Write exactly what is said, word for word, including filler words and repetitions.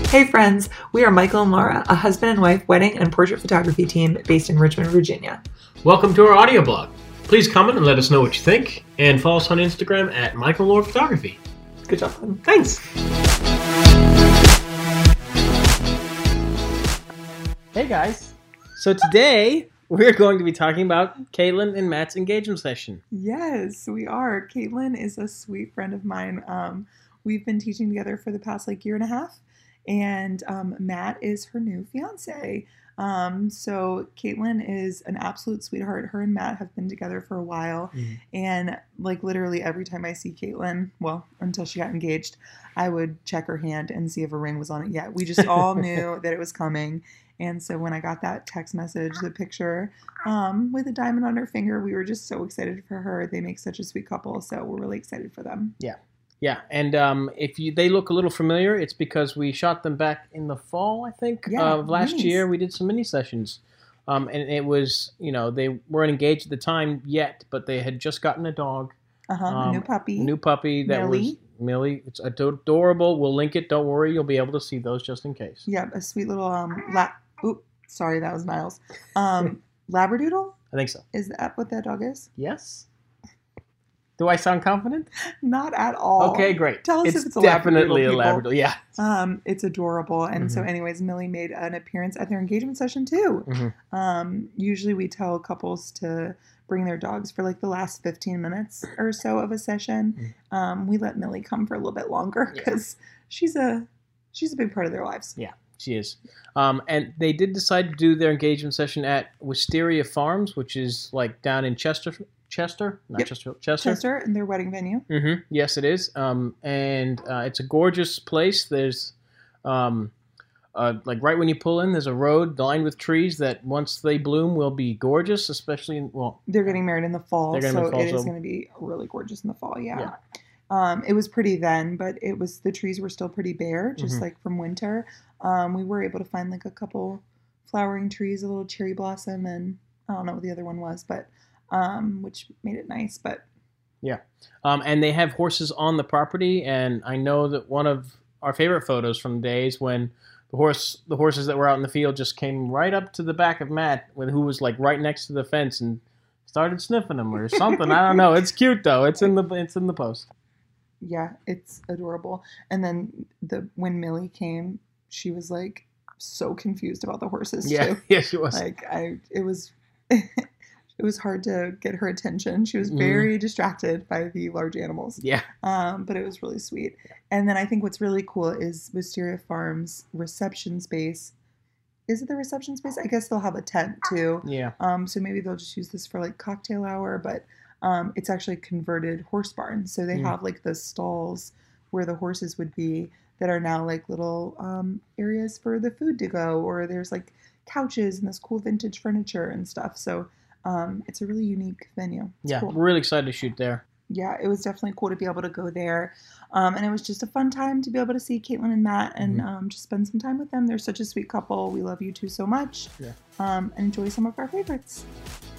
Hey friends, we are Michael and Laura, a husband and wife wedding and portrait photography team based in Richmond, Virginia. Welcome to our audio blog. Please comment and let us know what you think, and follow us on Instagram at Michael and Laura Photography. Good job. Thanks. Hey guys. So today we're going to be talking about Caitlin and Matt's engagement session. Yes, we are. Caitlin is a sweet friend of mine. Um, we've been teaching together for the past like year and a half. And um, Matt is her new fiance. Um, so Caitlin is an absolute sweetheart. Her and Matt have been together for a while. Mm-hmm. And like literally every time I see Caitlin, well, until she got engaged, I would check her hand and see if a ring was on it yet. We just all knew that it was coming. And so when I got that text message, the picture um, with a diamond on her finger, we were just so excited for her. They make such a sweet couple. So we're really excited for them. Yeah. Yeah, and um, if you they look a little familiar, it's because we shot them back in the fall, I think, yeah, of last minis. year. We did some mini sessions, um, and it was, you know, they weren't engaged at the time yet, but they had just gotten a dog. Uh-huh, um, a new puppy. A new puppy that Millie. was Millie. It's adorable. We'll link it. Don't worry, you'll be able to see those just in case. Yeah, a sweet little um. La- Oop, sorry, that was Niles. Um, Labradoodle. I think so. Is that what that dog is? Yes. Do I sound confident? Not at all. Okay, great. Tell us it's if it's a definitely Labradoodle. a Labrador. Yeah. Um, it's adorable. And mm-hmm. so anyways, Millie made an appearance at their engagement session too. Mm-hmm. Um, usually we tell couples to bring their dogs for like the last fifteen minutes or so of a session. Mm-hmm. Um, we let Millie come for a little bit longer because yeah. she's a she's a big part of their lives. Yeah, she is. Um, and they did decide to do their engagement session at Wisteria Farms, which is like down in Chester. Chester, not yep. Chester, Chester. Chester, and their wedding venue. Mm-hmm. Yes, it is. Um, and uh, it's a gorgeous place. There's, um, uh, like right when you pull in, there's a road lined with trees that once they bloom will be gorgeous. Especially in, well, they're getting married in the fall, so the fall, it so. is going to be really gorgeous in the fall. Yeah. yeah. Um, it was pretty then, but it was the trees were still pretty bare, just mm-hmm. like from winter. Um, we were able to find like a couple flowering trees, a little cherry blossom, and I don't know what the other one was, but. Um, which made it nice, but yeah. Um, and they have horses on the property, and I know that one of our favorite photos from the days when the horse, the horses that were out in the field just came right up to the back of Matt, who was like right next to the fence and started sniffing him or something. I don't know. It's cute though. It's in the it's in the post. Yeah, it's adorable. And then the when Millie came, she was like so confused about the horses yeah. too. Yeah, she was. Like I, it was. It was hard to get her attention. She was very mm. distracted by the large animals. Yeah. Um, but it was really sweet. And then I think what's really cool is Wisteria Farms reception space. Is it the reception space? I guess they'll have a tent too. Yeah. Um, so maybe they'll just use this for like cocktail hour, but um, it's actually a converted horse barn. So they mm. have like the stalls where the horses would be that are now like little um, areas for the food to go, or there's like couches and this cool vintage furniture and stuff. So Um, it's a really unique venue. It's yeah, cool. We're really excited to shoot there. Yeah, it was definitely cool to be able to go there. Um, and it was just a fun time to be able to see Caitlin and Matt and mm-hmm. um, just spend some time with them. They're such a sweet couple. We love you two so much. Yeah. Um, and enjoy some of our favorites.